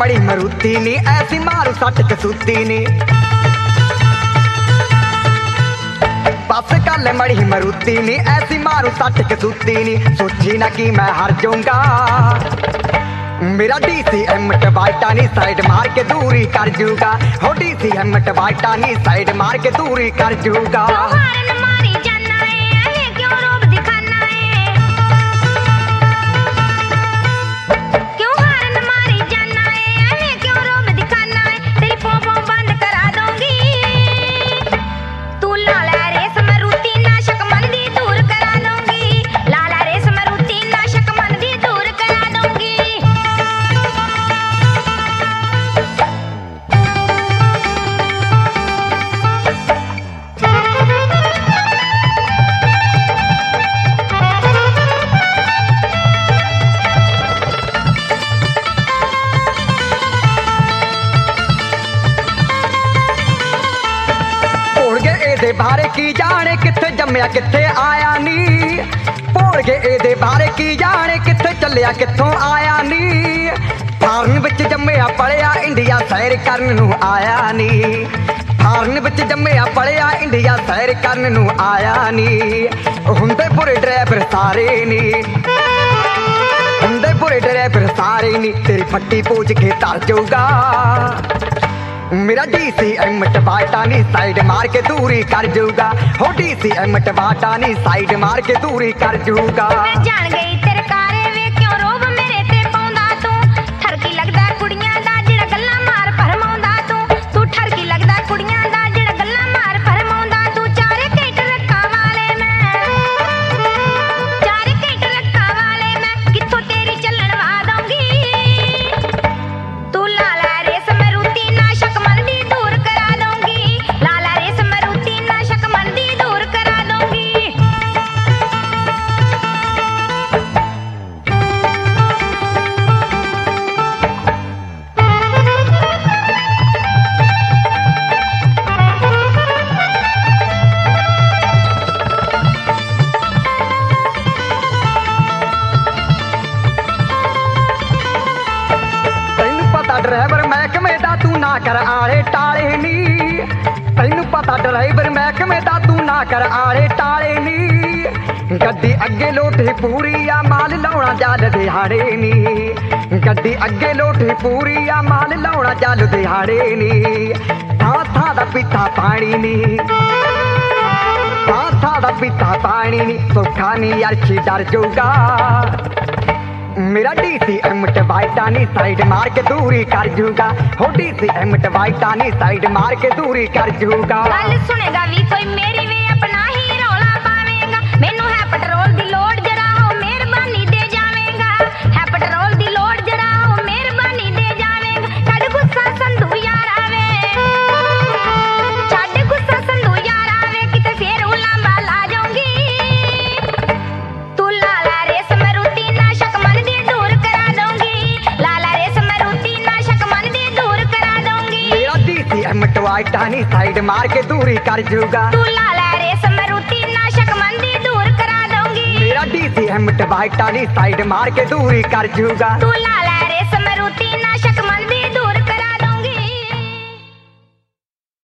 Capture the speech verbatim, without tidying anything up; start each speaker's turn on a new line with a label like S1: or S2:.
S1: मड़ी मरूती नी ऐसी मारू सट कसूती नी बस कल मड़ी मरूती नी ऐसी मारू सट कसूती नी सोची ना कि मैं हार जाऊंगा मेरा डी सी एम टबाटा नी साइड मार के दूरी कर जूगा हो डी सी एम टबाटा नी साइड मार के दूरी कर जूगा बारे की जाने किथे जम्मिया किथे आया नी भोल के एदे बारे की जाने किथे चलिया किथों आया नी फारन विच जम्मिया पलिया इंडिया सैर करन नूं आया नी फारन विच जम्मिया पलिया इंडिया सैर करन नूं आया नी हुंदे बुरे ड्राइवर सारे नी हुंदे बुरे ड्राइवर सारे नी तेरी फट्टी पोच के तर जाऊगा मेरा डी सी एम टबाटा नी साइड मार के दूरी कर जूगा हो डी सी एम टबाटा नी साइड मार के दूरी कर जूगा
S2: मैं जान गई तेरे कारे वे क्यों रोब मेरे ते पाउंदा तू ठरकी लगदा कुड़ियां दा जेड़ा गल्ला मार फरमाउंदा तू तू ठरकी लगदा कुड़ियां दा जेड़ा गल्ला मार फरमाउंदा तू चारे केट रखा वाले मैं चारे केट रखा वाले मैं किथों तेरी चलन वा दूंगी तू लाला रेस मरूती ना शक मन दी दूर करा दूंगी लाला रेस मरूती ना शक मन दी दूर करा दूंगी
S1: तैनू पता ड्राइवर महकमे दा तू ना कर आले टाले नी तैनू पता ड्राइवर महकमे दा तू ना कर आले टाले नी गड्डी अगे लोटी पूरी आ माल लाउणा जल दिहाड़े नी गड्डी अगे लोटी पूरी आ माल लाउणा जल दिहाड़े नी थां थां दा पीता पानी नी थां थां दा पीता पानी नी सौखा नी अर्शी डर जाऊगा मेरा डी सी एम टबाटा नी साइड मार के दूरी कर जूगा हो डी सी एम टबाटा नी साइड मार के दूरी कर जूगा
S2: गल सुनेगा भी कोई मेरी वे अपना ही रौला पावेगा मैनू है पेट्रोल दी लोड़ जरा हो मेहरबानी दे जावेगा है पेट्रोल दी लोड़ जरा हो मेहरबानी दे जावेगा छड़ गुस्सा संधू यार आवे छड़ गुस्सा संधू यार आवे किते फेर उलांबा ला जाऊंगी तू लाला रेस मरूती ना शक मन दी दूर करा दूंगी लाला रेस मरूती ना शक मन दी दूर करा दूंगी
S1: मेरा डी सी एम टबाटा नी साइड मार के दूरी कर जूगा
S2: तू लाला रेस मरूती ना शक मन दी दूर करा दूंगी
S1: मेरा डी सी एम टबाटा नी साइड मार के दूरी कर जूगा
S2: तू लाला